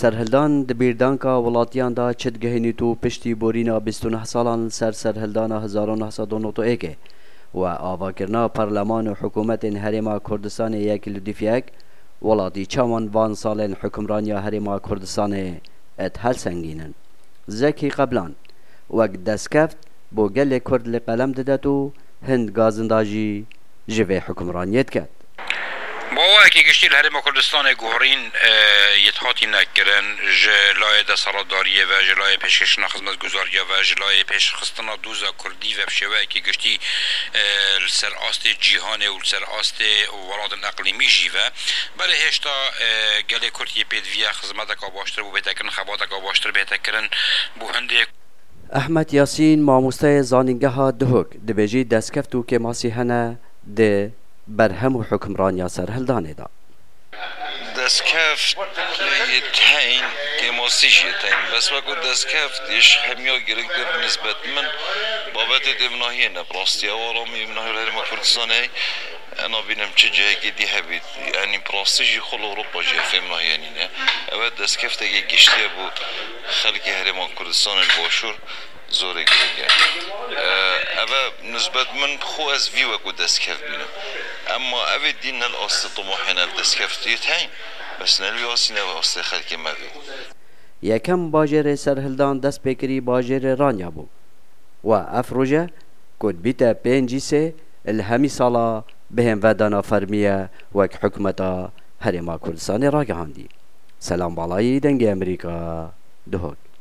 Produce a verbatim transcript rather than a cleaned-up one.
سرهلدان دبیردانکا ولاتیان دا چد گهینی تو پشتی بورینا بیست و نه سالان سر سرهلدان هزار و نهصد و نود و یک و آواکرنا پارلمان و حکومت هرما کردستان یک لدیفیک ولاتی چامان وان سالن حکمرانی هرما کردستان ات هل سنگینن زکی قبلان وقت دستکفت بو گل کرد لقلم ددتو هند گازنداجی جوه حکمرانیت کرد. باور که گشتی هرم کردستان گوهرین یتحاتی نکردن جلای دستارداریه و جلای پیشکشنا خدمت گزاریه و جلای پیشخستنا دوزا کردی و بشوه که گشتی سر آست جیهانه و سر آست ولاد اقلیمی جیوه برای هشتا گله کردی پیدویه خدمت که باشتر بو بهتکرن خبات که باشتر بهتکرن بو هنده احمد یاسین ماموسته زانینگه ها دهوک دبیجی دستکفتو که ماسی هنه ده برهم و حکمرانی سرهلدانه دا دستکفت یتهین که ماسیش یتهین بس وقت دستکفت ایش همیا گرگ در نسبت من بابت دمناهی نبراستی آرامی مناهی الهرم کردستانه انا بینم چه جایی که دی هبید یعنی براستیجی خل اروپا جایی فهمناهی یعنی نه اول دستکفت اگه گشتی بو خلق هرم کردستان باشور زوری گرگه اول نسبت من خو از وی وقت دستکفت بینم اما اوی دین الاست طموحنا دستکفت یتهین بس نلوی آسی نو آست خلق موی یکم باجر سرهلدان دست بکری باجر رانیا بو و افروجه کد بیتا پینجی سه الهمی سالا بهم ودانا فرمیه وک حکمتا هرما کردستان را گهاندی. سلام بالای دنگ امریکا دهوک.